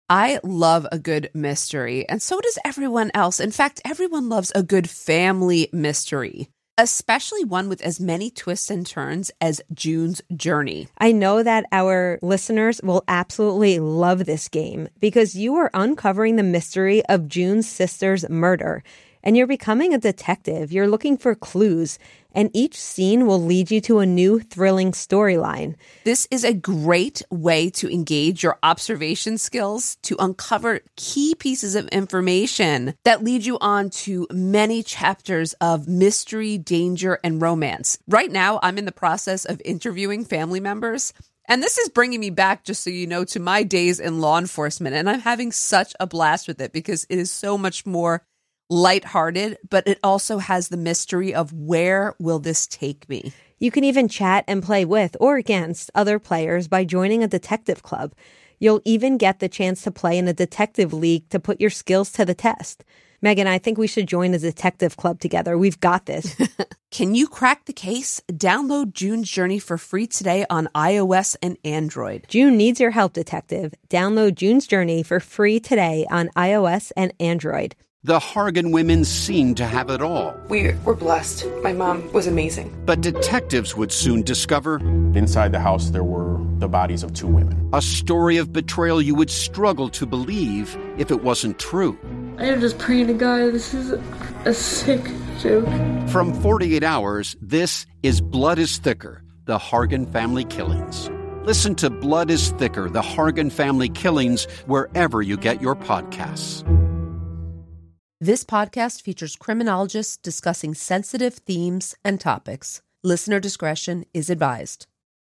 I love a good mystery, and so does everyone else. In fact, everyone loves a good family mystery, especially one with as many twists and turns as June's Journey. I know that our listeners will absolutely love this game because you are uncovering the mystery of June's sister's murder. And you're becoming a detective. You're looking for clues, and each scene will lead you to a new thrilling storyline. This is a great way to engage your observation skills to uncover key pieces of information that lead you on to many chapters of mystery, danger, and romance. Right now, I'm in the process of interviewing family members. And this is bringing me back, just so you know, to my days in law enforcement. And I'm having such a blast with it because it is so much more lighthearted, but it also has the mystery of where will this take me? You can even chat and play with or against other players by joining a detective club. You'll even get the chance to play in a detective league to put your skills to the test. Megan, I think we should join a detective club together. We've got this. Can you crack the case? Download June's Journey for free today on iOS and Android. June needs your help, detective. Download June's Journey for free today on iOS and Android. The Hargan women seemed to have it all. We were blessed. My mom was amazing. But detectives would soon discover inside the house there were the bodies of two women. A story of betrayal you would struggle to believe if it wasn't true. I am just praying to God, this is a sick joke. From 48 Hours, this is Blood is Thicker, the Hargan Family Killings. Listen to Blood is Thicker, the Hargan Family Killings, wherever you get your podcasts. This podcast features criminologists discussing sensitive themes and topics. Listener discretion is advised.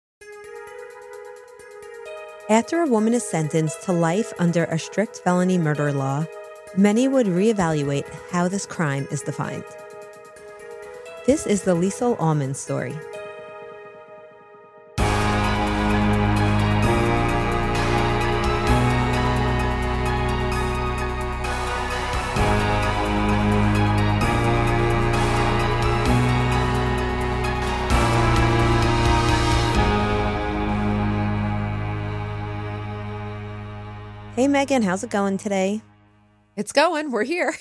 After a woman is sentenced to life under a strict felony murder law, many would reevaluate how this crime is defined. This is the Liesl Allman story. Hey, Megan, how's it going today? It's going. We're here.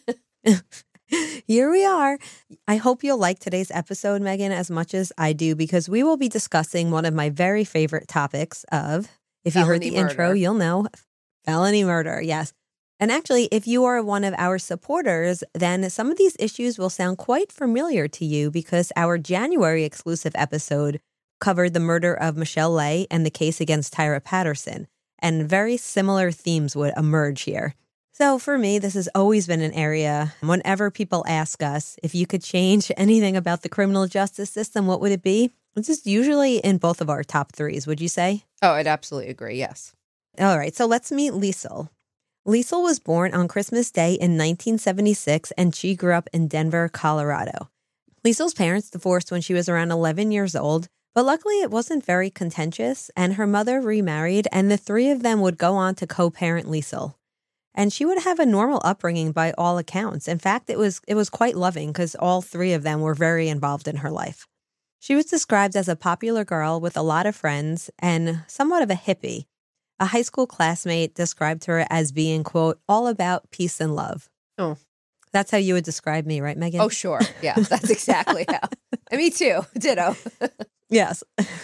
Here we are. I hope you'll like today's episode, Megan, as much as I do, because we will be discussing one of my very favorite topics of, if you heard the intro, you'll know, felony murder. Yes. And actually, if you are one of our supporters, then some of these issues will sound quite familiar to you because our January exclusive episode covered the murder of Michelle Lay and the case against Tyra Patterson. And very similar themes would emerge here. So for me, this has always been an area, whenever people ask us if you could change anything about the criminal justice system, what would it be? This is usually in both of our top threes, would you say? Oh, I'd absolutely agree, yes. All right, so let's meet Liesl. Liesl was born on Christmas Day in 1976, and she grew up in Denver, Colorado. Liesl's parents divorced when she was around 11 years old, but luckily, it wasn't very contentious, and her mother remarried, and the three of them would go on to co-parent Liesl. And she would have a normal upbringing by all accounts. In fact, it was quite loving because all three of them were very involved in her life. She was described as a popular girl with a lot of friends and somewhat of a hippie. A high school classmate described her as being, quote, all about peace and love. Oh. That's how you would describe me, right, Megan? Oh, sure. Yeah, that's exactly how. And me too. Ditto. Yes.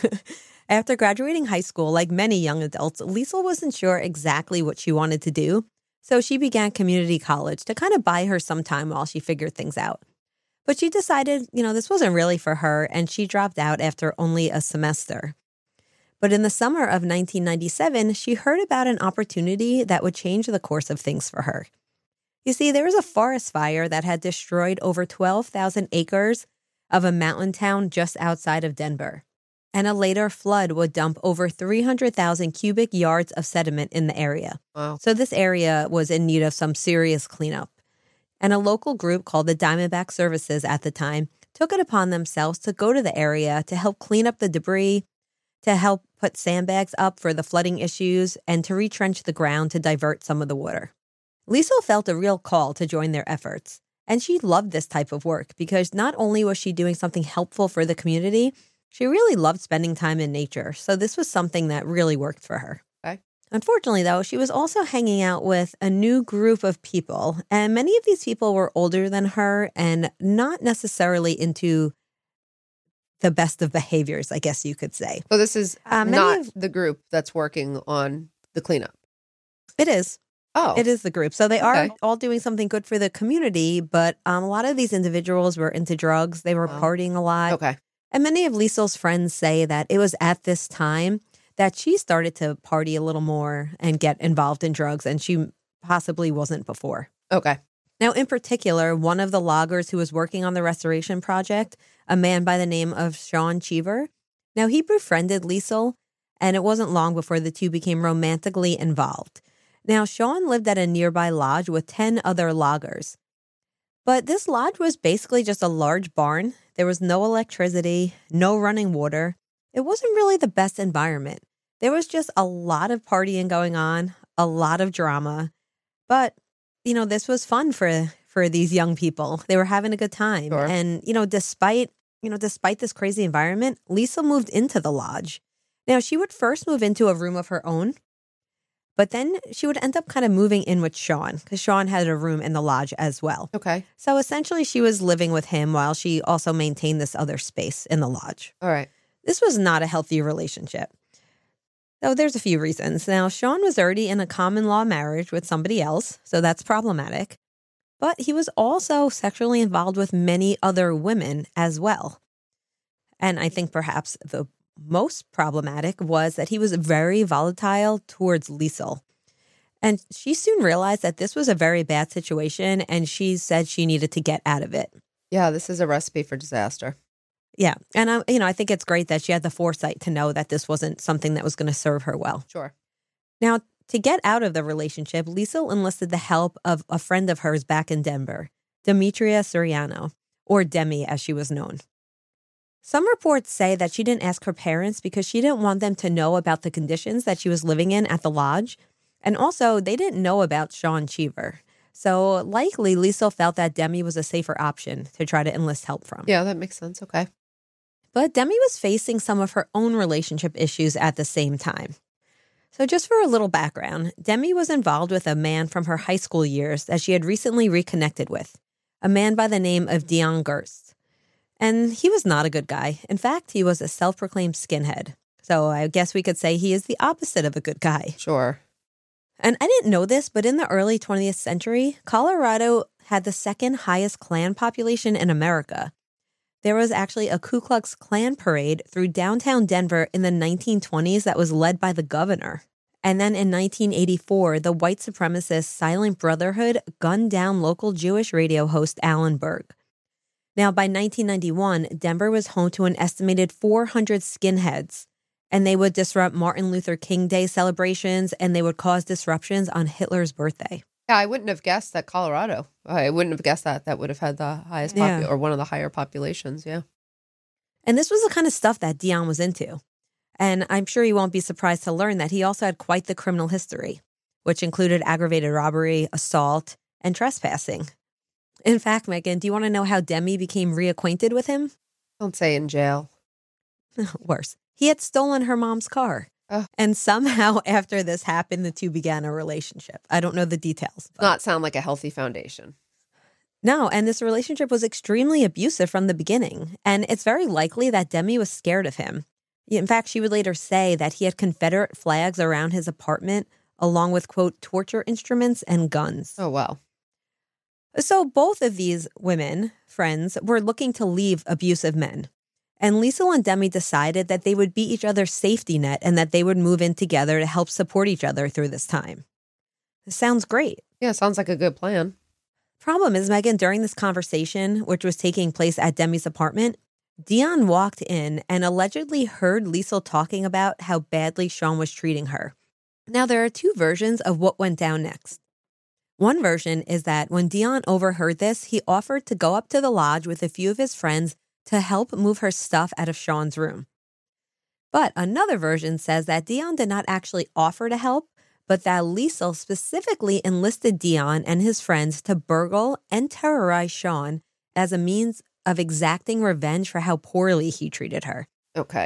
After graduating high school, like many young adults, Liesl wasn't sure exactly what she wanted to do, so she began community college to kind of buy her some time while she figured things out. But she decided, this wasn't really for her, and she dropped out after only a semester. But in the summer of 1997, she heard about an opportunity that would change the course of things for her. You see, there was a forest fire that had destroyed over 12,000 acres of a mountain town just outside of Denver. And a later flood would dump over 300,000 cubic yards of sediment in the area. Wow. So this area was in need of some serious cleanup. And a local group called the Diamondback Services at the time took it upon themselves to go to the area to help clean up the debris, to help put sandbags up for the flooding issues, and to retrench the ground to divert some of the water. Liesl felt a real call to join their efforts. And she loved this type of work because not only was she doing something helpful for the community, she really loved spending time in nature. So this was something that really worked for her. Okay. Unfortunately, though, she was also hanging out with a new group of people, and many of these people were older than her and not necessarily into the best of behaviors, I guess you could say. So this is not the group that's working on the cleanup. It is. Oh. It is the group. So they are all doing something good for the community, but a lot of these individuals were into drugs. They were partying a lot. Okay. And many of Liesel's friends say that it was at this time that she started to party a little more and get involved in drugs, and she possibly wasn't before. Okay. Now, in particular, one of the loggers who was working on the restoration project, a man by the name of Sean Cheever, now he befriended Liesel, and it wasn't long before the two became romantically involved. Now, Sean lived at a nearby lodge with 10 other loggers. But this lodge was basically just a large barn. There was no electricity, no running water. It wasn't really the best environment. There was just a lot of partying going on, a lot of drama. But, this was fun for these young people. They were having a good time. Sure. And, despite this crazy environment, Liesel moved into the lodge. Now, she would first move into a room of her own, but then she would end up kind of moving in with Sean because Sean had a room in the lodge as well. Okay. So essentially, she was living with him while she also maintained this other space in the lodge. All right. This was not a healthy relationship. Though there's a few reasons. Now, Sean was already in a common law marriage with somebody else, so that's problematic. But he was also sexually involved with many other women as well. And I think perhaps the most problematic was that he was very volatile towards Liesel. And she soon realized that this was a very bad situation, and she said she needed to get out of it. Yeah, this is a recipe for disaster. Yeah. And, I think it's great that she had the foresight to know that this wasn't something that was going to serve her well. Sure. Now, to get out of the relationship, Liesel enlisted the help of a friend of hers back in Denver, Demetria Soriano, or Demi as she was known. Some reports say that she didn't ask her parents because she didn't want them to know about the conditions that she was living in at the lodge. And also, they didn't know about Sean Cheever. So likely, Liesel felt that Demi was a safer option to try to enlist help from. Yeah, that makes sense. Okay. But Demi was facing some of her own relationship issues at the same time. So just for a little background, Demi was involved with a man from her high school years that she had recently reconnected with, a man by the name of Dion Gerst. And he was not a good guy. In fact, he was a self-proclaimed skinhead. So I guess we could say he is the opposite of a good guy. Sure. And I didn't know this, but in the early 20th century, Colorado had the second highest Klan population in America. There was actually a Ku Klux Klan parade through downtown Denver in the 1920s that was led by the governor. And then in 1984, the white supremacist Silent Brotherhood gunned down local Jewish radio host Alan Berg. Now, by 1991, Denver was home to an estimated 400 skinheads, and they would disrupt Martin Luther King Day celebrations, and they would cause disruptions on Hitler's birthday. Yeah, I wouldn't have guessed that Colorado. I wouldn't have guessed that would have had the highest or one of the higher populations. Yeah. And this was the kind of stuff that Dion was into. And I'm sure you won't be surprised to learn that he also had quite the criminal history, which included aggravated robbery, assault, and trespassing. In fact, Megan, do you want to know how Demi became reacquainted with him? Don't say in jail. Worse. He had stolen her mom's car. Oh. And somehow after this happened, the two began a relationship. I don't know the details. But... Not sound like a healthy foundation. No, and this relationship was extremely abusive from the beginning. And it's very likely that Demi was scared of him. In fact, she would later say that he had Confederate flags around his apartment, along with, quote, torture instruments and guns. Oh, wow. So both of these women, friends, were looking to leave abusive men. And Liesel and Demi decided that they would be each other's safety net and that they would move in together to help support each other through this time. This sounds great. Yeah, sounds like a good plan. Problem is, Megan, during this conversation, which was taking place at Demi's apartment, Dion walked in and allegedly heard Liesel talking about how badly Sean was treating her. Now, there are two versions of what went down next. One version is that when Dion overheard this, he offered to go up to the lodge with a few of his friends to help move her stuff out of Sean's room. But another version says that Dion did not actually offer to help, but that Liesel specifically enlisted Dion and his friends to burgle and terrorize Sean as a means of exacting revenge for how poorly he treated her. Okay.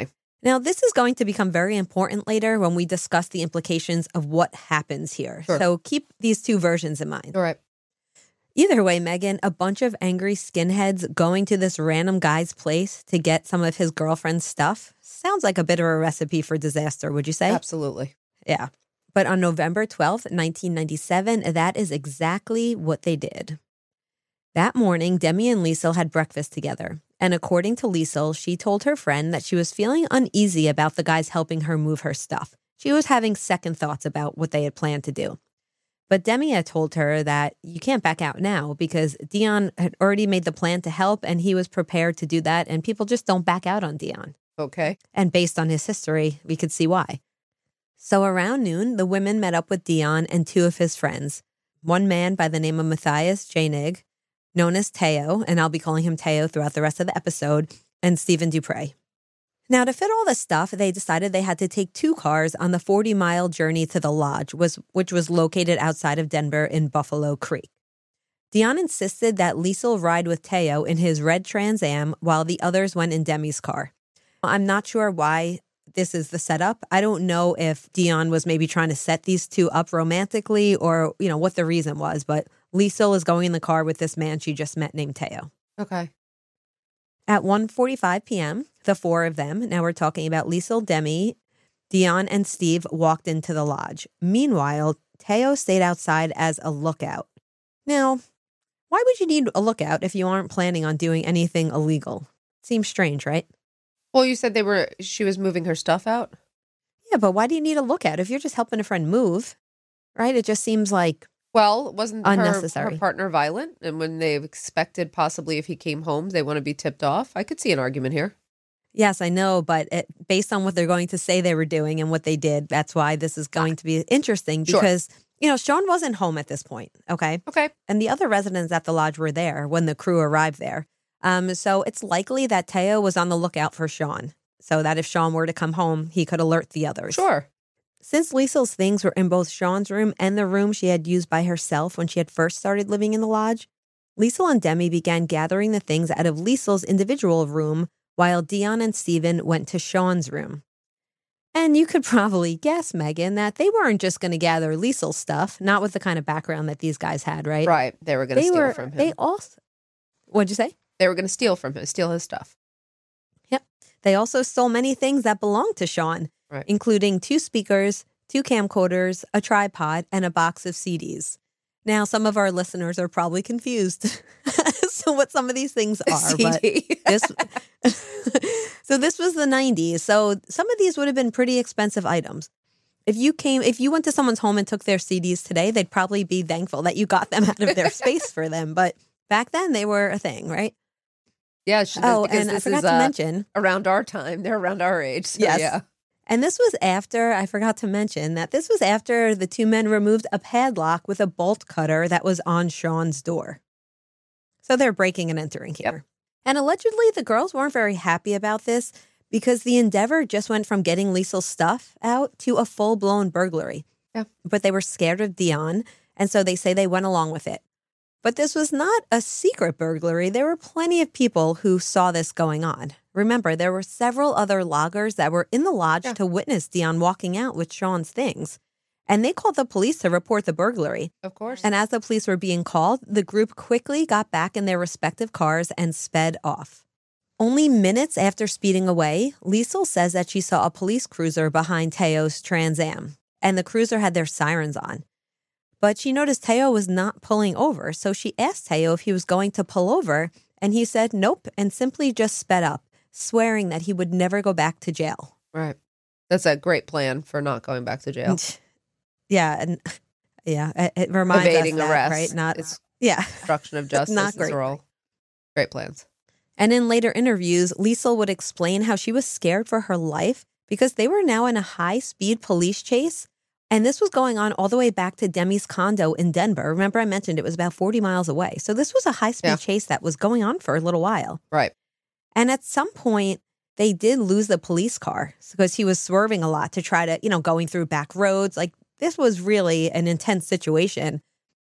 Now, this is going to become very important later when we discuss the implications of what happens here. Sure. So keep these two versions in mind. All right. Either way, Megan, a bunch of angry skinheads going to this random guy's place to get some of his girlfriend's stuff sounds like a bit of a recipe for disaster, would you say? Absolutely. Yeah. But on November 12th, 1997, that is exactly what they did. That morning, Demi and Liesl had breakfast together. And according to Liesl, she told her friend that she was feeling uneasy about the guys helping her move her stuff. She was having second thoughts about what they had planned to do. But Demi had told her that you can't back out now because Dion had already made the plan to help and he was prepared to do that. And people just don't back out on Dion. Okay. And based on his history, we could see why. So around noon, the women met up with Dion and two of his friends. One man by the name of Matthias Janig, known as Teo, and I'll be calling him Teo throughout the rest of the episode, and Stephen Dupre. Now, to fit all this stuff, they decided they had to take 2 cars on the 40-mile journey to the lodge, which was located outside of Denver in Buffalo Creek. Dion insisted that Liesl ride with Teo in his red Trans Am while the others went in Demi's car. I'm not sure why this is the setup. I don't know if Dion was maybe trying to set these two up romantically or, what the reason was, but Liesl is going in the car with this man she just met named Teo. Okay. At 1:45 p.m., the 4 of them, now we're talking about Liesl, Demi, Dion, and Steve, walked into the lodge. Meanwhile, Teo stayed outside as a lookout. Now, why would you need a lookout if you aren't planning on doing anything illegal? Seems strange, right? Well, you said she was moving her stuff out? Yeah, but why do you need a lookout if you're just helping a friend move? Right? It just seems like Well, wasn't unnecessary. her partner violent? And when they expected possibly if he came home, they want to be tipped off? I could see an argument here. Yes, I know, but based on what they're going to say they were doing and what they did, that's why this is going to be interesting because, Sean wasn't home at this point, okay? Okay. And the other residents at the lodge were there when the crew arrived there. So it's likely that Teo was on the lookout for Sean, so that if Sean were to come home, he could alert the others. Sure. Since Liesl's things were in both Sean's room and the room she had used by herself when she had first started living in the lodge, Liesl and Demi began gathering the things out of Liesl's individual room while Dion and Stephen went to Sean's room. And you could probably guess, Megan, that they weren't just going to gather Liesl's stuff, not with the kind of background that these guys had, right? Right. They were going to steal from him. They also, what'd you say? They were going to steal from him, steal his stuff. Yep. They also stole many things that belonged to Sean, right, including 2 speakers, 2 camcorders, a tripod, and a box of CDs. Now, some of our listeners are probably confused as to what some of these things are. CD. But this was the 90s, so some of these would have been pretty expensive items. If you went to someone's home and took their CDs today, they'd probably be thankful that you got them out of their space for them. But back then, they were a thing, right? Yeah. And I forgot to mention, around our time, they're around our age. So yes. Yeah. And this was after, I forgot to mention that this was after the 2 men removed a padlock with a bolt cutter that was on Sean's door. So they're breaking and entering here. Yep. And allegedly, the girls weren't very happy about this because the endeavor just went from getting Liesl's stuff out to a full-blown burglary. Yeah. But they were scared of Dion, and so they say they went along with it. But this was not a secret burglary. There were plenty of people who saw this going on. Remember, there were several other loggers that were in the lodge to witness Dion walking out with Sean's things. And they called the police to report the burglary. Of course. And as the police were being called, the group quickly got back in their respective cars and sped off. Only minutes after speeding away, Liesl says that she saw a police cruiser behind Teo's Trans Am, and the cruiser had their sirens on. But she noticed Teo was not pulling over, so she asked Teo if he was going to pull over, and he said nope and simply just sped up, swearing that he would never go back to jail. Right. That's a great plan for not going back to jail. Yeah, and it reminds Evading us that, arrest, right? Not it's obstruction of justice. Not great. These are all great plans. And in later interviews, Liesl would explain how she was scared for her life because they were now in a high-speed police chase. And this was going on all the way back to Demi's condo in Denver. Remember, I mentioned it was about 40 miles away. So this was a high-speed chase that was going on for a little while. Right. And at some point, they did lose the police car because he was swerving a lot to try to, going through back roads. Like, this was really an intense situation.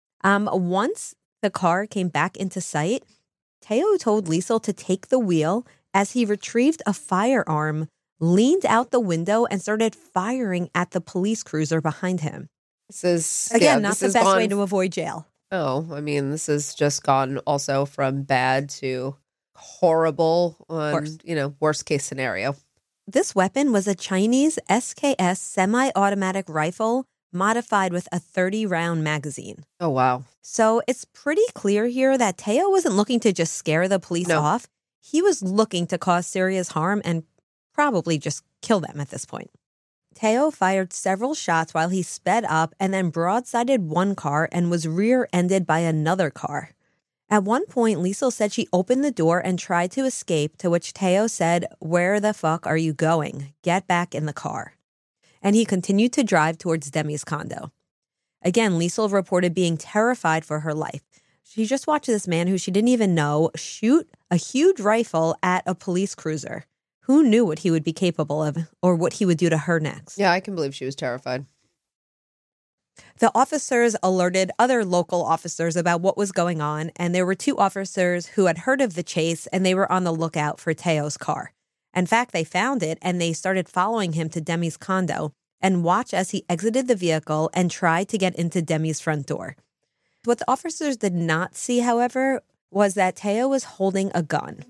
Once the car came back into sight, Teo told Liesl to take the wheel as he retrieved a firearm leaned out the window and started firing at the police cruiser behind him. This is, again, not the best way to avoid jail. Oh, I mean, this has just gone also from bad to horrible worst case scenario. This weapon was a Chinese SKS semi-automatic rifle modified with a 30-round magazine. Oh, wow. So it's pretty clear here that Teo wasn't looking to just scare the police off. He was looking to cause serious harm and probably just kill them at this point. Teo fired several shots while he sped up and then broadsided one car and was rear-ended by another car. At one point, Liesl said she opened the door and tried to escape, to which Teo said, "Where the fuck are you going? Get back in the car." And he continued to drive towards Demi's condo. Again, Liesl reported being terrified for her life. She just watched this man who she didn't even know shoot a huge rifle at a police cruiser. Who knew what he would be capable of or what he would do to her next? Yeah, I can believe she was terrified. The officers alerted other local officers about what was going on, and there were 2 officers who had heard of the chase, and they were on the lookout for Teo's car. In fact, they found it, and they started following him to Demi's condo and watched as he exited the vehicle and tried to get into Demi's front door. What the officers did not see, however, was that Teo was holding a gun.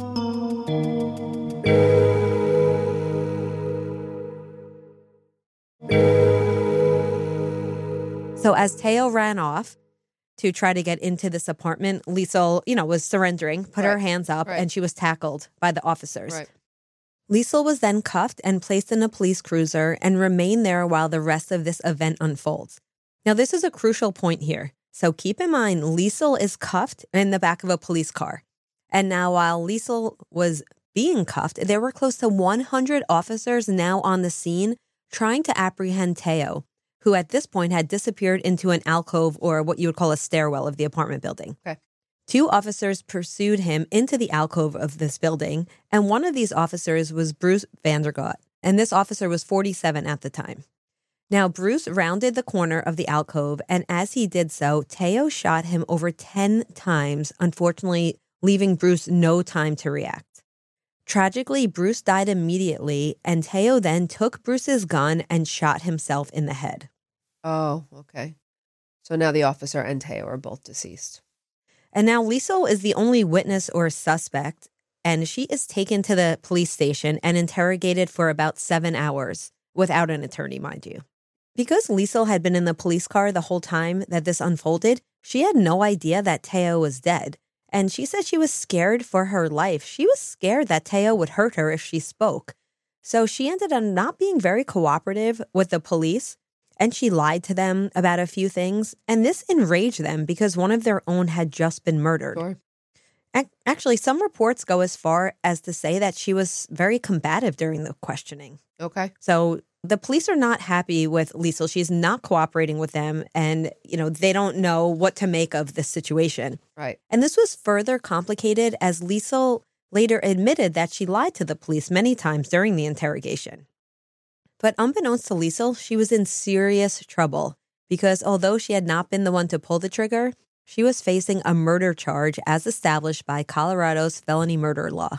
So as Teo ran off to try to get into this apartment, Liesl, was surrendering, put her hands up, and she was tackled by the officers. Right. Liesl was then cuffed and placed in a police cruiser and remained there while the rest of this event unfolds. Now, this is a crucial point here. So keep in mind, Liesl is cuffed in the back of a police car. And now while Liesl was being cuffed, there were close to 100 officers now on the scene trying to apprehend Teo, who at this point had disappeared into an alcove or what you would call a stairwell of the apartment building. Okay. 2 officers pursued him into the alcove of this building, and one of these officers was Bruce Vandergott, and this officer was 47 at the time. Now, Bruce rounded the corner of the alcove, and as he did so, Teo shot him over 10 times, unfortunately leaving Bruce no time to react. Tragically, Bruce died immediately, and Teo then took Bruce's gun and shot himself in the head. Oh, okay. So now the officer and Teo are both deceased. And now Liesl is the only witness or suspect, and she is taken to the police station and interrogated for about 7 hours, without an attorney, mind you. Because Liesl had been in the police car the whole time that this unfolded, she had no idea that Teo was dead. And she said she was scared for her life. She was scared that Teo would hurt her if she spoke. So she ended up not being very cooperative with the police, and she lied to them about a few things. And this enraged them because one of their own had just been murdered. Sure. Actually, some reports go as far as to say that she was very combative during the questioning. Okay. So the police are not happy with Liesl. She's not cooperating with them, and they don't know what to make of this situation. Right. And this was further complicated as Liesl later admitted that she lied to the police many times during the interrogation. But unbeknownst to Liesl, she was in serious trouble because although she had not been the one to pull the trigger, she was facing a murder charge as established by Colorado's felony murder law.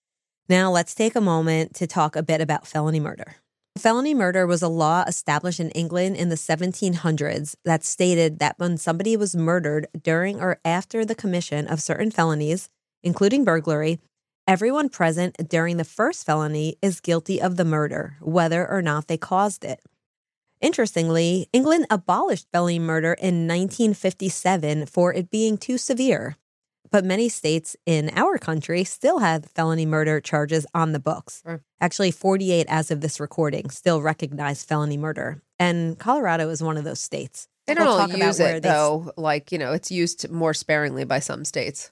Now let's take a moment to talk a bit about felony murder. Felony murder was a law established in England in the 1700s that stated that when somebody was murdered during or after the commission of certain felonies, including burglary, everyone present during the first felony is guilty of the murder, whether or not they caused it. Interestingly, England abolished felony murder in 1957 for it being too severe. But many states in our country still have felony murder charges on the books. Sure. Actually, 48 as of this recording still recognize felony murder. And Colorado is one of those states. They don't all use it, though. It's used more sparingly by some states.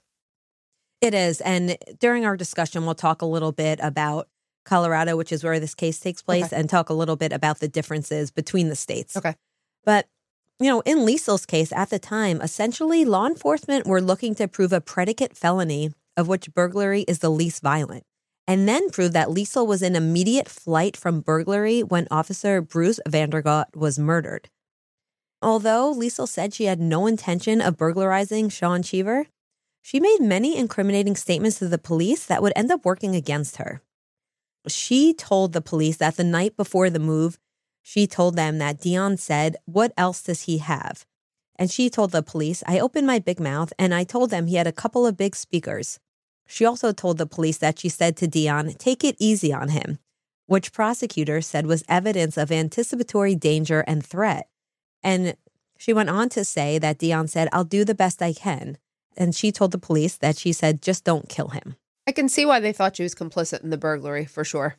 It is. And during our discussion, we'll talk a little bit about Colorado, which is where this case takes place, and talk a little bit about the differences between the states. Okay. But in Liesl's case at the time, essentially law enforcement were looking to prove a predicate felony of which burglary is the least violent, and then prove that Liesl was in immediate flight from burglary when Officer Bruce Vandergott was murdered. Although Liesl said she had no intention of burglarizing Sean Cheever, she made many incriminating statements to the police that would end up working against her. she told the police that the night before the move, she told them that Dion said, "What else does he have?" And she told the police, "I opened my big mouth and I told them he had a couple of big speakers." She also told the police that she said to Dion, "Take it easy on him," which prosecutors said was evidence of anticipatory danger and threat. And she went on to say that Dion said, "I'll do the best I can." And she told the police that she said, "Just don't kill him." I can see why they thought she was complicit in the burglary, for sure.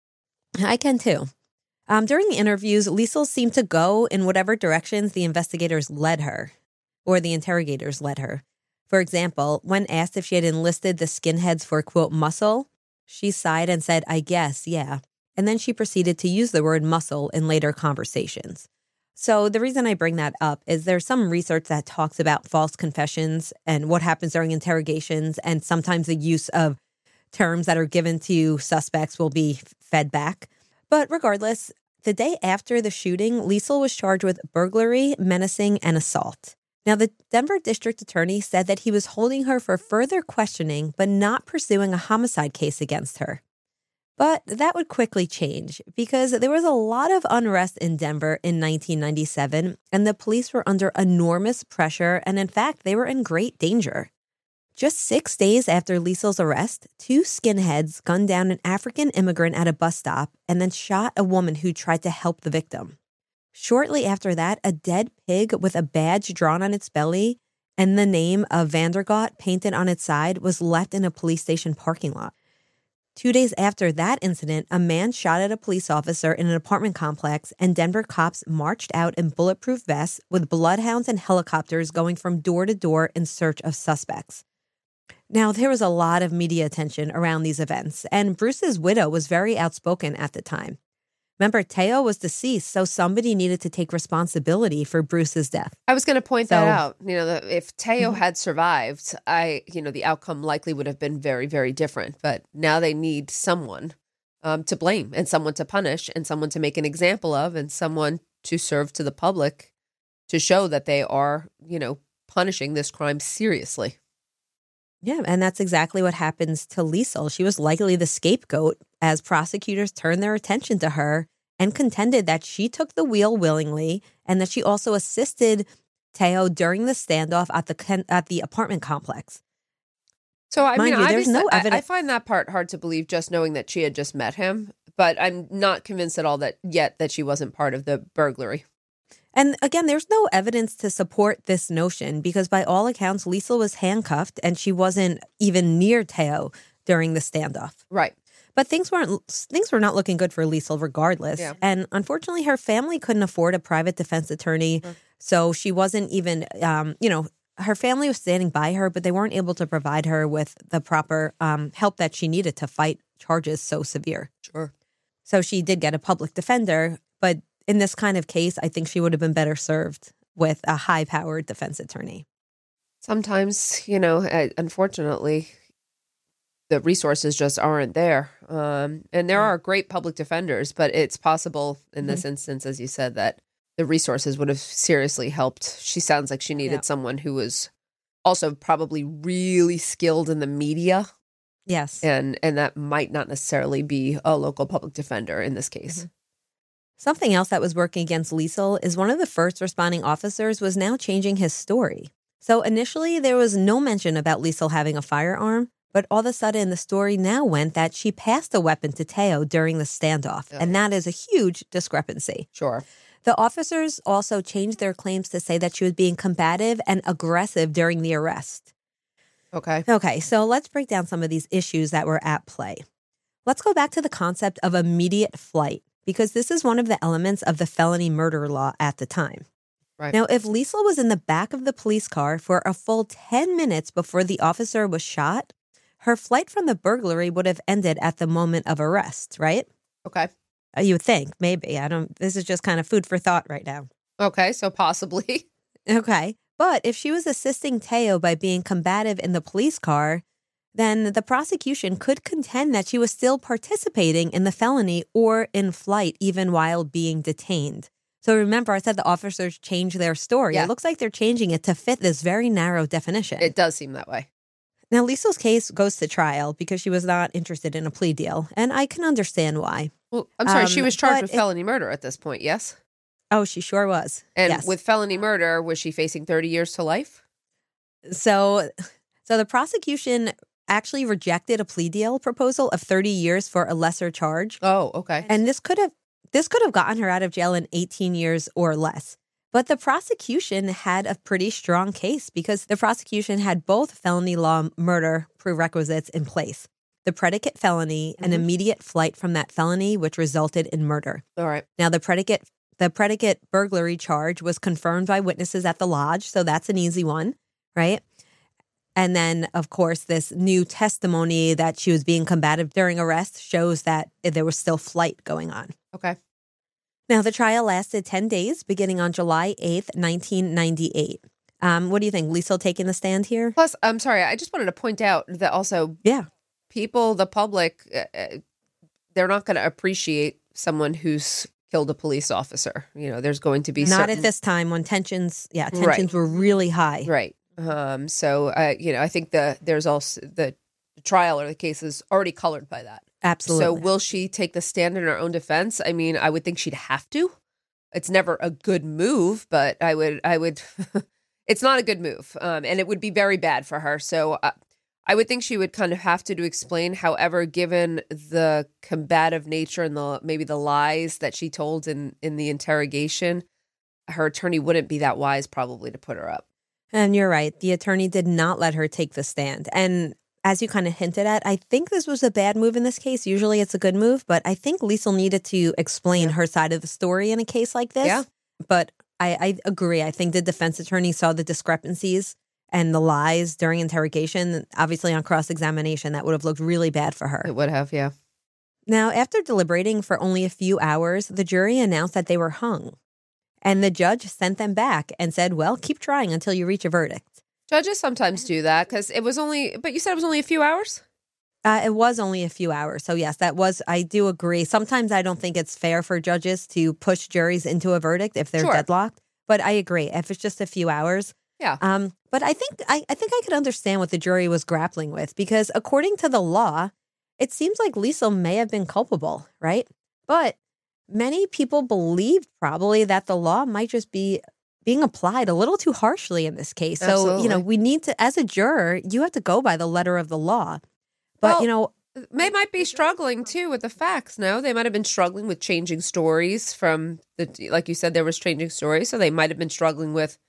I can too. During the interviews, Liesl seemed to go in whatever directions the investigators led her, or the interrogators led her. For example, when asked if she had enlisted the skinheads for, quote, muscle, she sighed and said, "I guess, yeah." And then she proceeded to use the word muscle in later conversations. So the reason I bring that up is there's some research that talks about false confessions and what happens during interrogations, and sometimes the use of terms that are given to suspects will be fed back. But regardless, the day after the shooting, Liesl was charged with burglary, menacing, and assault. Now, the Denver district attorney said that he was holding her for further questioning, but not pursuing a homicide case against her. But that would quickly change because there was a lot of unrest in Denver in 1997, and the police were under enormous pressure, and in fact, they were in great danger. Just 6 days after Liesl's arrest, 2 skinheads gunned down an African immigrant at a bus stop and then shot a woman who tried to help the victim. Shortly after that, a dead pig with a badge drawn on its belly and the name of Vandergott painted on its side was left in a police station parking lot. 2 days after that incident, a man shot at a police officer in an apartment complex, and Denver cops marched out in bulletproof vests with bloodhounds and helicopters going from door to door in search of suspects. Now, there was a lot of media attention around these events, and Bruce's widow was very outspoken at the time. Remember, Teo was deceased, so somebody needed to take responsibility for Bruce's death. I was going to point that out. If Teo had survived, the outcome likely would have been very, very different. But now they need someone to blame and someone to punish and someone to make an example of and someone to serve to the public to show that they are, punishing this crime seriously. Yeah, and that's exactly what happens to Liesl. She was likely the scapegoat as prosecutors turned their attention to her and contended that she took the wheel willingly and that she also assisted Teo during the standoff at the apartment complex. So, there's no evidence. I find that part hard to believe just knowing that she had just met him, but I'm not convinced at all that she wasn't part of the burglary. And again, there's no evidence to support this notion because by all accounts, Liesl was handcuffed and she wasn't even near Teo during the standoff. Right. But things were not looking good for Liesl regardless. Yeah. And unfortunately, her family couldn't afford a private defense attorney. Mm-hmm. So she wasn't even, her family was standing by her, but they weren't able to provide her with the proper help that she needed to fight charges so severe. Sure. So she did get a public defender, but in this kind of case, I think she would have been better served with a high-powered defense attorney. Sometimes, unfortunately, the resources just aren't there. And there are great public defenders, but it's possible in this instance, as you said, that the resources would have seriously helped. She sounds like she needed someone who was also probably really skilled in the media. Yes. And that might not necessarily be a local public defender in this case. Mm-hmm. Something else that was working against Liesl is one of the first responding officers was now changing his story. So initially, there was no mention about Liesl having a firearm, but all of a sudden, the story now went that she passed a weapon to Teo during the standoff, and that is a huge discrepancy. Sure. The officers also changed their claims to say that she was being combative and aggressive during the arrest. Okay, so let's break down some of these issues that were at play. Let's go back to the concept of immediate flight, because this is one of the elements of the felony murder law at the time. Right. Now, if Liesl was in the back of the police car for a full 10 minutes before the officer was shot, her flight from the burglary would have ended at the moment of arrest, right? Okay. You would think, maybe. This is just kind of food for thought right now. Okay, so possibly. Okay. But if she was assisting Teo by being combative in the police car, then the prosecution could contend that she was still participating in the felony or in flight even while being detained. So remember, I said the officers changed their story. Yeah. It looks like they're changing it to fit this very narrow definition. It does seem that way. Now, Liesel's case goes to trial because she was not interested in a plea deal, and I can understand why. Well, I'm sorry, she was charged with felony murder at this point, yes? Oh, she sure was. And yes. with felony murder, was she facing 30 years to life? So the prosecution actually rejected a plea deal proposal of 30 years for a lesser charge. Oh, okay. And this could have gotten her out of jail in 18 years or less. But the prosecution had a pretty strong case because the prosecution had both felony law murder prerequisites in place. The predicate felony and immediate flight from that felony, which resulted in murder. All right. Now, the predicate burglary charge was confirmed by witnesses at the lodge, so that's an easy one, right? And then, of course, this new testimony that she was being combative during arrest shows that there was still flight going on. Okay. Now, the trial lasted 10 days, beginning on July 8th, 1998. What do you think? Liesel taking the stand here? Plus, I'm sorry, I just wanted to point out that also people, the public, they're not going to appreciate someone who's killed a police officer. You know, there's going to be Not at this time when tensions were really high. Right. So, I think there's also the trial or the case is already colored by that. Absolutely. So will she take the stand in her own defense? I mean, I would think she'd have to. It's never a good move, but I would, it's not a good move. And it would be very bad for her. So I would think she would kind of have to explain. However, given the combative nature and maybe the lies that she told in the interrogation, her attorney wouldn't be that wise probably to put her up. And you're right. The attorney did not let her take the stand. And as you kind of hinted at, I think this was a bad move in this case. Usually it's a good move, but I think Liesel needed to explain her side of the story in a case like this. Yeah. But I agree. I think the defense attorney saw the discrepancies and the lies during interrogation. Obviously on cross-examination, that would have looked really bad for her. It would have, yeah. Now, after deliberating for only a few hours, the jury announced that they were hung. And the judge sent them back and said, well, keep trying until you reach a verdict. Judges sometimes do that because but you said it was only a few hours? It was only a few hours. So yes, I do agree. Sometimes I don't think it's fair for judges to push juries into a verdict if they're deadlocked. But I agree. If it's just a few hours. Yeah. But I think I could understand what the jury was grappling with because according to the law, it seems like Liesel may have been culpable, right? But many people believed probably that the law might just be being applied a little too harshly in this case. Absolutely. So, we need to, as a juror, you have to go by the letter of the law. But, they might be struggling too with the facts. No, they might have been struggling with changing stories like you said, there was changing stories. So they might have been struggling with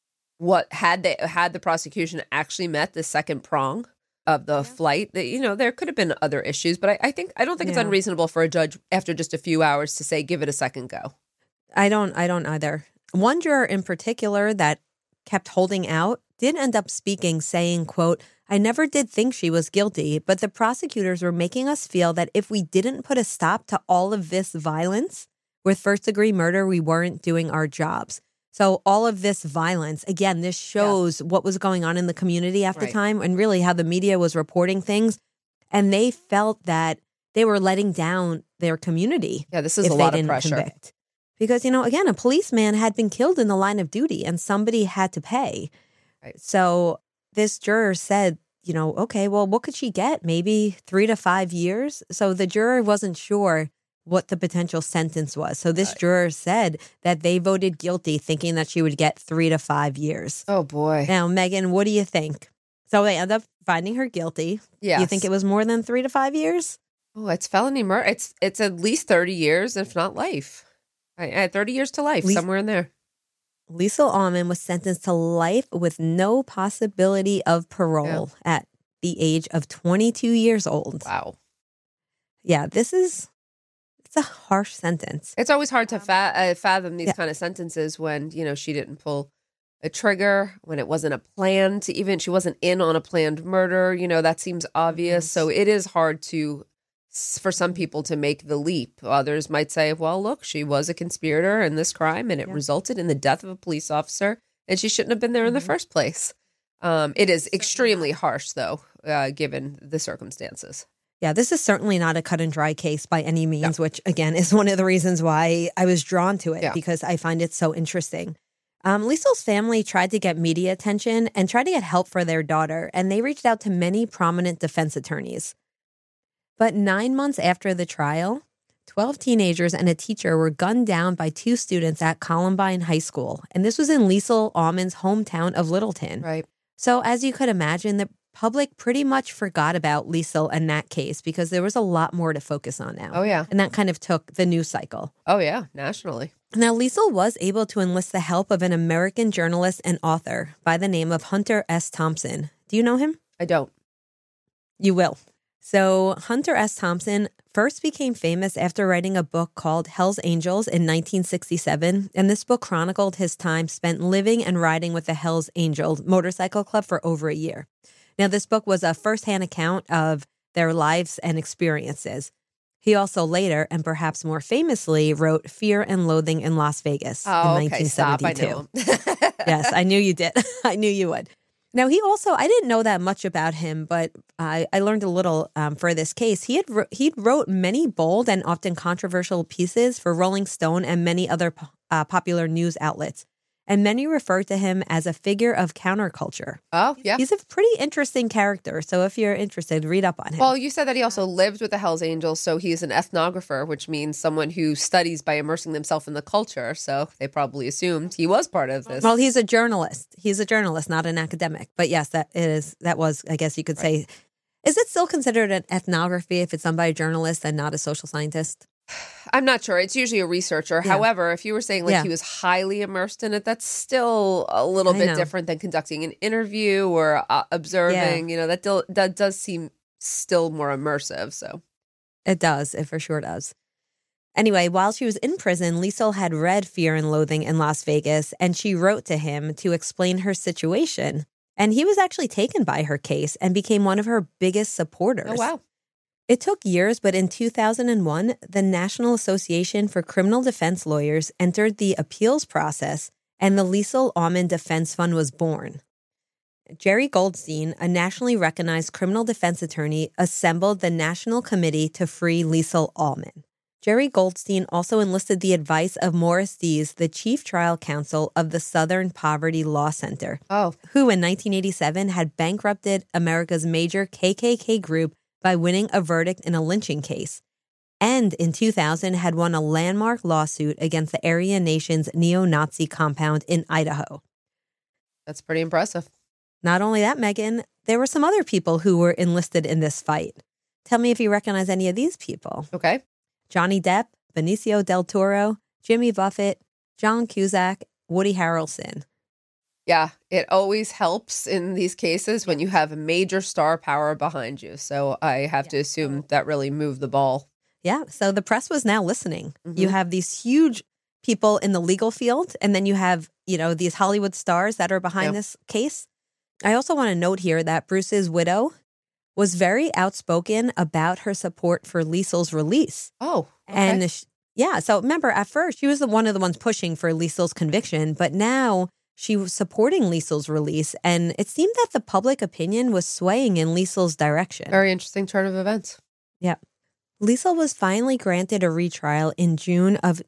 what had the prosecution actually met the second prong of the flight. That there could have been other issues, but I don't think it's unreasonable for a judge after just a few hours to say, give it a second go. I don't either. One juror in particular that kept holding out did end up speaking, saying, quote, I never did think she was guilty, but the prosecutors were making us feel that if we didn't put a stop to all of this violence with first-degree murder, we weren't doing our jobs. So all of this violence, again, this shows what was going on in the community at the time and really how the media was reporting things. And they felt that they were letting down their community. Yeah, this is a lot of pressure. Convict. Because, again, a policeman had been killed in the line of duty and somebody had to pay. Right. So this juror said, okay, well, what could she get? Maybe 3 to 5 years? So the juror wasn't sure what the potential sentence was. So this juror said that they voted guilty thinking that she would get 3 to 5 years. Oh, boy. Now, Megan, what do you think? So they end up finding her guilty. Yes. Do you think it was more than 3 to 5 years? Oh, it's felony murder. It's at least 30 years, if not life. 30 years to life, somewhere in there. Liesel Allman was sentenced to life with no possibility of parole at the age of 22 years old. Wow. Yeah, it's a harsh sentence. It's always hard to fathom these kind of sentences when, she didn't pull a trigger, when it wasn't a plan she wasn't in on a planned murder. That seems obvious. Mm-hmm. So it is hard for some people to make the leap. Others might say, well, look, she was a conspirator in this crime and it resulted in the death of a police officer and she shouldn't have been there in the first place. It is extremely harsh, though, given the circumstances. Yeah, this is certainly not a cut and dry case by any means, which, again, is one of the reasons why I was drawn to it because I find it so interesting. Liesel's family tried to get media attention and tried to get help for their daughter, and they reached out to many prominent defense attorneys. But 9 months after the trial, 12 teenagers and a teacher were gunned down by 2 students at Columbine High School, and this was in Liesl Allman's hometown of Littleton. Right. So as you could imagine, the public pretty much forgot about Liesl and that case because there was a lot more to focus on now. Oh, yeah. And that kind of took the news cycle. Oh, yeah, nationally. Now, Liesl was able to enlist the help of an American journalist and author by the name of Hunter S. Thompson. Do you know him? I don't. You will. So Hunter S. Thompson first became famous after writing a book called Hell's Angels in 1967. And this book chronicled his time spent living and riding with the Hell's Angels motorcycle club for over a year. Now, this book was a firsthand account of their lives and experiences. He also later, and perhaps more famously, wrote Fear and Loathing in Las Vegas in 1972. Stop. I know. Yes, I knew you did. I knew you would. Now, he also, I didn't know that much about him, but I learned a little for this case. He wrote many bold and often controversial pieces for Rolling Stone and many other popular news outlets. And many refer to him as a figure of counterculture. Oh, yeah. He's a pretty interesting character. So if you're interested, read up on him. Well, you said that he also lived with the Hells Angels, so he's an ethnographer, which means someone who studies by immersing themselves in the culture. So they probably assumed he was part of this. Well, he's a journalist. He's a journalist, not an academic. But yes, that was, I guess you could say, is it still considered an ethnography if it's done by a journalist and not a social scientist? I'm not sure. It's usually a researcher. Yeah. However, if you were saying he was highly immersed in it, that's still a little bit different than conducting an interview or observing. Yeah. That does seem still more immersive. So it does. It for sure does. Anyway, while she was in prison, Liesl had read Fear and Loathing in Las Vegas, and she wrote to him to explain her situation. And he was actually taken by her case and became one of her biggest supporters. Oh, wow. It took years, but in 2001, the National Association for Criminal Defense Lawyers entered the appeals process, and the Liesl Allman Defense Fund was born. Jerry Goldstein, a nationally recognized criminal defense attorney, assembled the National Committee to free Liesl Allman. Jerry Goldstein also enlisted the advice of Morris Dees, the chief trial counsel of the Southern Poverty Law Center, who in 1987 had bankrupted America's major KKK group by winning a verdict in a lynching case, and in 2000 had won a landmark lawsuit against the Aryan Nation's neo-Nazi compound in Idaho. That's pretty impressive. Not only that, Megan, there were some other people who were enlisted in this fight. Tell me if you recognize any of these people. Okay. Johnny Depp, Benicio del Toro, Jimmy Buffett, John Cusack, Woody Harrelson. Yeah, it always helps in these cases when you have a major star power behind you. So I have to assume that really moved the ball. Yeah, so the press was now listening. Mm-hmm. You have these huge people in the legal field, and then you have, these Hollywood stars that are behind this case. I also want to note here that Bruce's widow was very outspoken about her support for Liesl's release. Oh, okay. And so remember, at first, she was one of the ones pushing for Liesl's conviction, but now she was supporting Liesl's release, and it seemed that the public opinion was swaying in Liesl's direction. Very interesting turn of events. Yeah. Liesl was finally granted a retrial in June of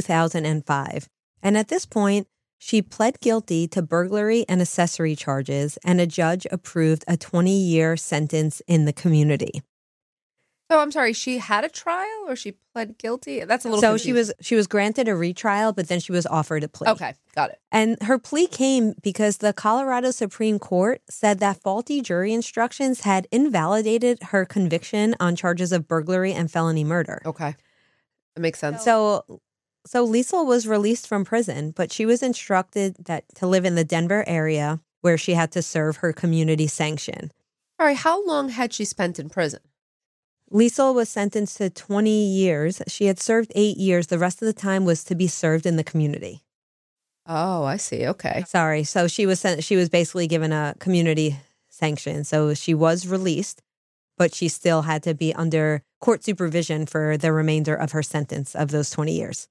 2005, and at this point, she pled guilty to burglary and accessory charges, and a judge approved a 20-year sentence in the community. So I'm sorry, she had a trial or she pled guilty? That's a little confusing. she was granted a retrial, but then she was offered a plea. Okay, got it. And her plea came because the Colorado Supreme Court said that faulty jury instructions had invalidated her conviction on charges of burglary and felony murder. Okay, that makes sense. So Liesl was released from prison, but she was instructed to live in the Denver area where she had to serve her community sanction. All right, how long had she spent in prison? Liesl was sentenced to 20 years. She had served 8 years. The rest of the time was to be served in the community. Oh, I see. Okay. Sorry. So she was basically given a community sanction. So she was released, but she still had to be under court supervision for the remainder of her sentence of those 20 years.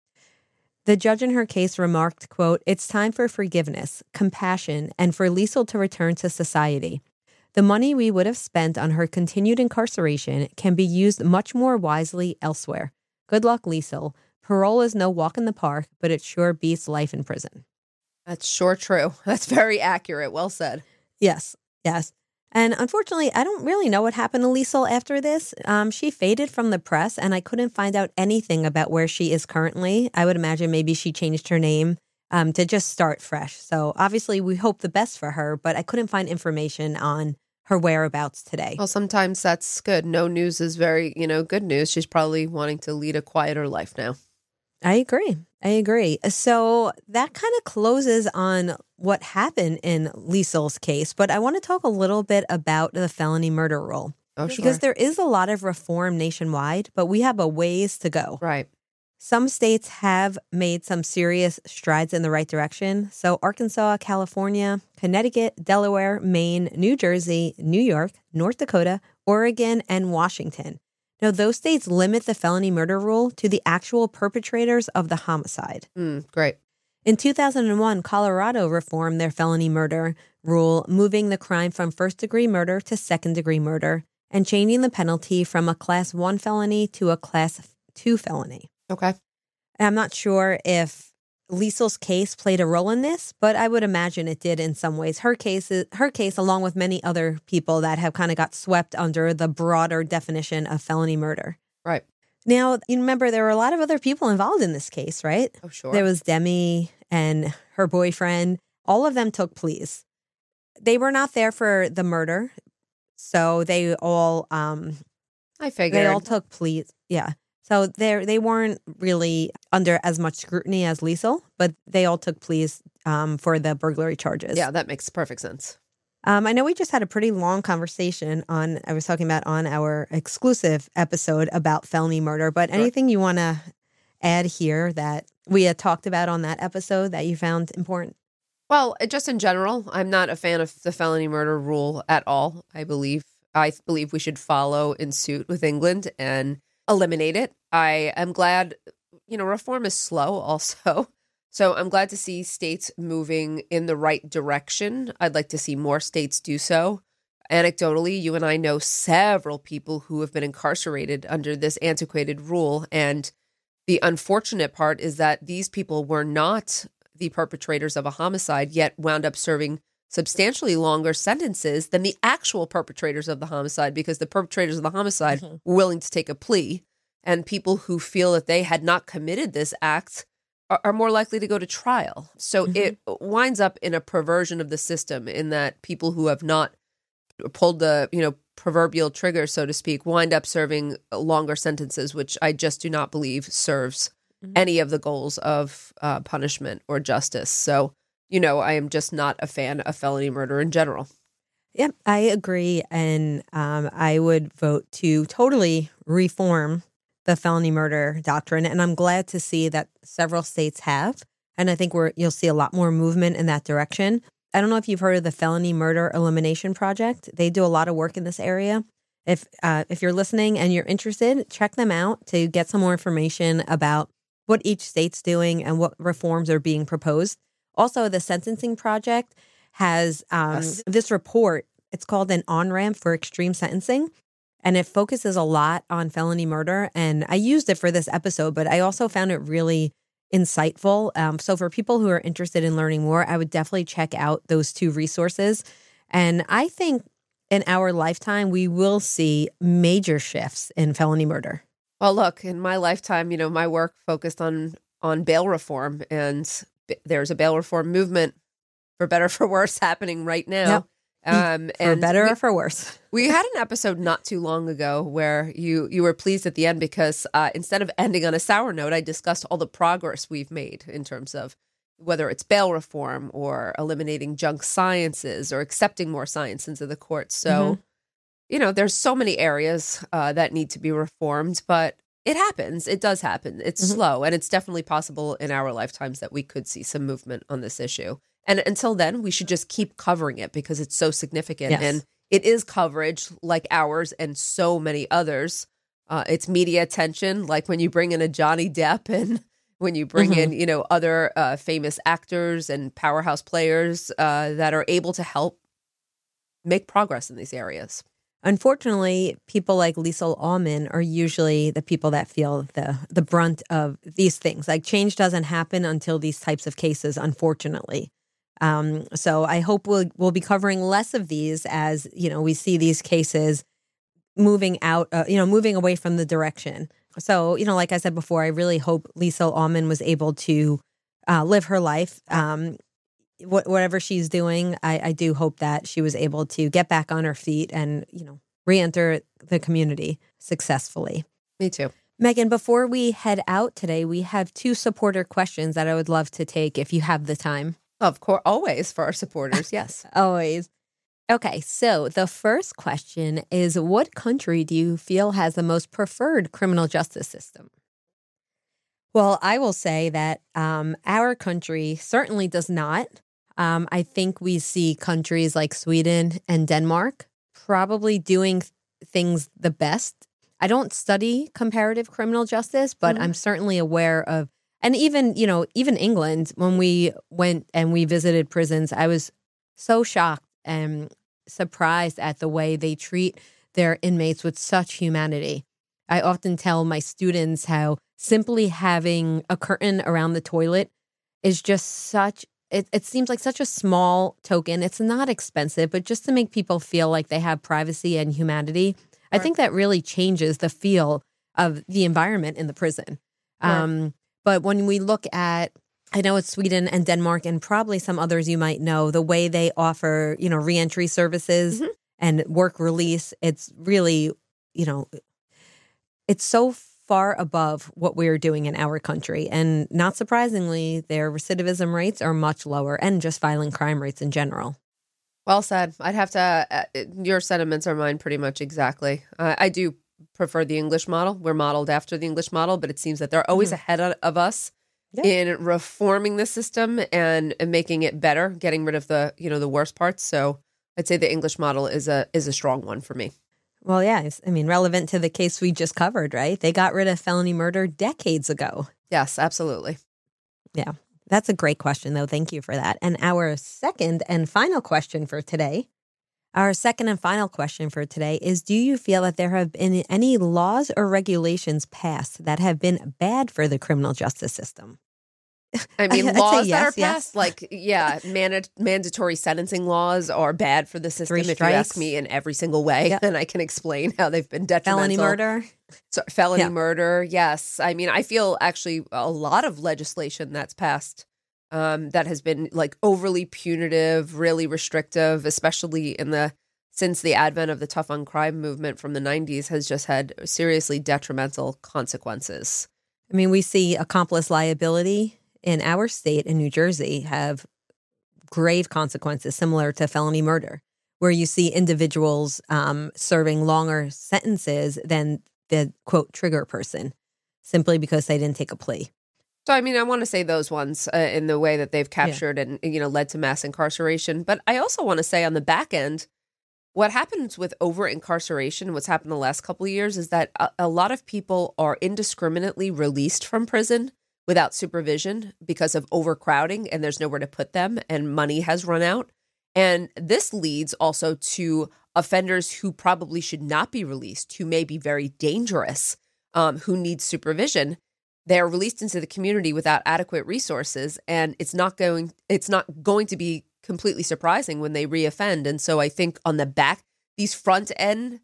The judge in her case remarked, quote, "It's time for forgiveness, compassion, and for Liesl to return to society. The money we would have spent on her continued incarceration can be used much more wisely elsewhere. Good luck, Liesl. Parole is no walk in the park, but it sure beats life in prison." That's sure true. That's very accurate. Well said. Yes. And unfortunately, I don't really know what happened to Liesl after this. She faded from the press, and I couldn't find out anything about where she is currently. I would imagine maybe she changed her name to just start fresh. So obviously, we hope the best for her, but I couldn't find information on her whereabouts today. Well, sometimes that's good. No news is very, good news. She's probably wanting to lead a quieter life now. I agree. So that kind of closes on what happened in Liesl's case, but I want to talk a little bit about the felony murder rule. Oh, sure. Because there is a lot of reform nationwide, but we have a ways to go. Right. Some states have made some serious strides in the right direction. So Arkansas, California, Connecticut, Delaware, Maine, New Jersey, New York, North Dakota, Oregon, and Washington. Now, those states limit the felony murder rule to the actual perpetrators of the homicide. Great. In 2001, Colorado reformed their felony murder rule, moving the crime from first-degree murder to second-degree murder and changing the penalty from a Class 1 felony to a Class 2 felony. Okay. I'm not sure if Liesl's case played a role in this, but I would imagine it did in some ways. Her case, along with many other people that have kind of got swept under the broader definition of felony murder. Right. Now, you remember there were a lot of other people involved in this case, right? Oh, sure. There was Demi and her boyfriend. All of them took pleas. They were not there for the murder, so they all I figured. They all took pleas. Yeah. So they weren't really under as much scrutiny as Liesl, but they all took pleas for the burglary charges. Yeah, that makes perfect sense. I know we just had a pretty long conversation on our exclusive episode about felony murder, but anything you want to add here that we had talked about on that episode that you found important? Well, just in general, I'm not a fan of the felony murder rule at all. I believe we should follow in suit with England and eliminate it. I am glad, reform is slow also. So I'm glad to see states moving in the right direction. I'd like to see more states do so. Anecdotally, you and I know several people who have been incarcerated under this antiquated rule. And the unfortunate part is that these people were not the perpetrators of a homicide, yet wound up serving substantially longer sentences than the actual perpetrators of the homicide, because the perpetrators of the homicide were willing to take a plea. And people who feel that they had not committed this act are more likely to go to trial. So it winds up in a perversion of the system, in that people who have not pulled the, proverbial trigger, so to speak, wind up serving longer sentences, which I just do not believe serves any of the goals of punishment or justice. So, I am just not a fan of felony murder in general. Yep, I agree. And I would vote to totally reform the felony murder doctrine. And I'm glad to see that several states have. And I think you'll see a lot more movement in that direction. I don't know if you've heard of the Felony Murder Elimination Project. They do a lot of work in this area. If you're listening and you're interested, check them out to get some more information about what each state's doing and what reforms are being proposed. Also, the Sentencing Project has this report. It's called an on-ramp for extreme sentencing. And it focuses a lot on felony murder. And I used it for this episode, but I also found it really insightful. So for people who are interested in learning more, I would definitely check out those two resources. And I think in our lifetime, we will see major shifts in felony murder. Well, look, in my lifetime, my work focused on bail reform. And there's a bail reform movement, for better or for worse, happening right now. Yep. For better or for worse. We had an episode not too long ago where you were pleased at the end because instead of ending on a sour note, I discussed all the progress we've made in terms of whether it's bail reform or eliminating junk sciences or accepting more science into the courts. So, there's so many areas that need to be reformed, but it happens. It does happen. It's slow, and it's definitely possible in our lifetimes that we could see some movement on this issue. And until then, we should just keep covering it because it's so significant. Yes. And it is coverage like ours and so many others. It's media attention, like when you bring in a Johnny Depp and when you bring in, other famous actors and powerhouse players that are able to help make progress in these areas. Unfortunately, people like Liesl Allman are usually the people that feel the brunt of these things. Like, change doesn't happen until these types of cases, unfortunately. So I hope we'll be covering less of these as, we see these cases moving out, moving away from the direction. So, like I said before, I really hope Lisa Ullman was able to live her life. Whatever she's doing, I do hope that she was able to get back on her feet and, re-enter the community successfully. Me too. Megan, before we head out today, we have 2 supporter questions that I would love to take if you have the time. Of course, always for our supporters, yes. Always. Okay, so the first question is, what country do you feel has the most preferred criminal justice system? Well, I will say that our country certainly does not. I think we see countries like Sweden and Denmark probably doing things the best. I don't study comparative criminal justice, but I'm certainly aware of, and even England, when we went and we visited prisons, I was so shocked and surprised at the way they treat their inmates with such humanity. I often tell my students how simply having a curtain around the toilet is just such, it seems like such a small token. It's not expensive, but just to make people feel like they have privacy and humanity, I think that really changes the feel of the environment in the prison. But when we look at, I know it's Sweden and Denmark and probably some others you might know, the way they offer, reentry services and work release, it's really, it's so far above what we're doing in our country. And not surprisingly, their recidivism rates are much lower and just violent crime rates in general. Well said. I'd have to, your sentiments are mine pretty much exactly. I do prefer the English model. We're modeled after the English model, but it seems that they're always ahead of us in reforming the system and making it better, getting rid of the, the worst parts. So I'd say the English model is a strong one for me. Well, yeah. I mean, relevant to the case we just covered, right? They got rid of felony murder decades ago. Yes, absolutely. Yeah. That's a great question, though. Thank you for that. And our second and final question for today is, do you feel that there have been any laws or regulations passed that have been bad for the criminal justice system? I mean, laws that are passed, mandatory sentencing laws are bad for the system. If you ask me, in every single way, and I can explain how they've been detrimental. Felony murder, yes. I mean, I feel actually a lot of legislation that's passed that has been like overly punitive, really restrictive, especially since the advent of the tough on crime movement from the 90s, has just had seriously detrimental consequences. I mean, we see accomplice liability in our state, in New Jersey, have grave consequences similar to felony murder, where you see individuals serving longer sentences than the, quote, trigger person, simply because they didn't take a plea. So, I mean, I want to say those ones in the way that they've captured and, led to mass incarceration. But I also want to say on the back end, what happens with over-incarceration, what's happened the last couple of years, is that a lot of people are indiscriminately released from prison without supervision because of overcrowding, and there's nowhere to put them, and money has run out. And this leads also to offenders who probably should not be released, who may be very dangerous, who need supervision. They're released into the community without adequate resources, and it's not going to be completely surprising when they reoffend. And so I think on the back, these front end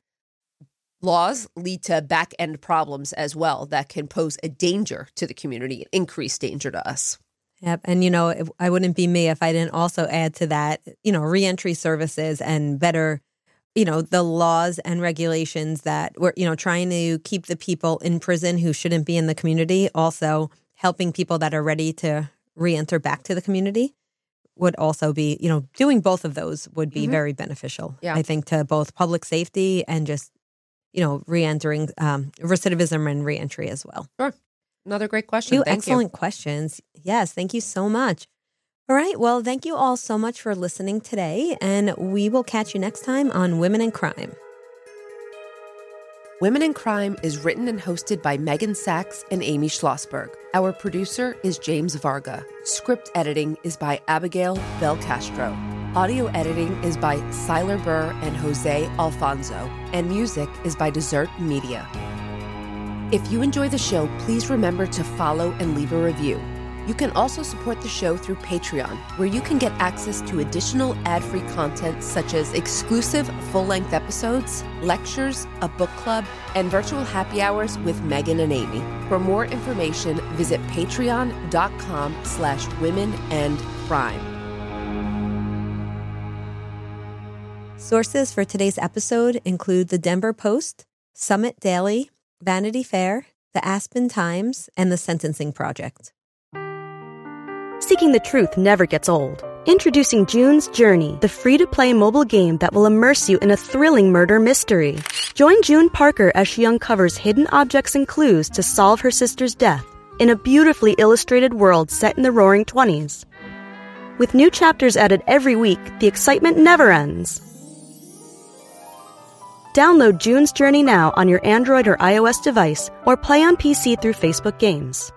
laws lead to back end problems as well that can pose a danger to the community, an increased danger to us. Yep. And, I wouldn't be me if I didn't also add to that, reentry services and better, the laws and regulations that we're, trying to keep the people in prison who shouldn't be in the community, also helping people that are ready to reenter back to the community would also be, doing both of those would be very beneficial, I think, to both public safety and just, reentering recidivism and reentry as well. Sure. Another great question. Thank you. Excellent questions. Yes. Thank you so much. All right. Well, thank you all so much for listening today, and we will catch you next time on Women in Crime. Women in Crime is written and hosted by Megan Sachs and Amy Schlossberg. Our producer is James Varga. Script editing is by Abigail Belcastro. Audio editing is by Siler Burr and Jose Alfonso. And music is by Desert Media. If you enjoy the show, please remember to follow and leave a review. You can also support the show through Patreon, where you can get access to additional ad-free content such as exclusive full-length episodes, lectures, a book club, and virtual happy hours with Megan and Amy. For more information, visit patreon.com/womenandcrime. Sources for today's episode include the Denver Post, Summit Daily, Vanity Fair, the Aspen Times, and the Sentencing Project. Seeking the truth never gets old. Introducing June's Journey, the free-to-play mobile game that will immerse you in a thrilling murder mystery. Join June Parker as she uncovers hidden objects and clues to solve her sister's death in a beautifully illustrated world set in the Roaring '20s. With new chapters added every week, the excitement never ends. Download June's Journey now on your Android or iOS device, or play on PC through Facebook Games.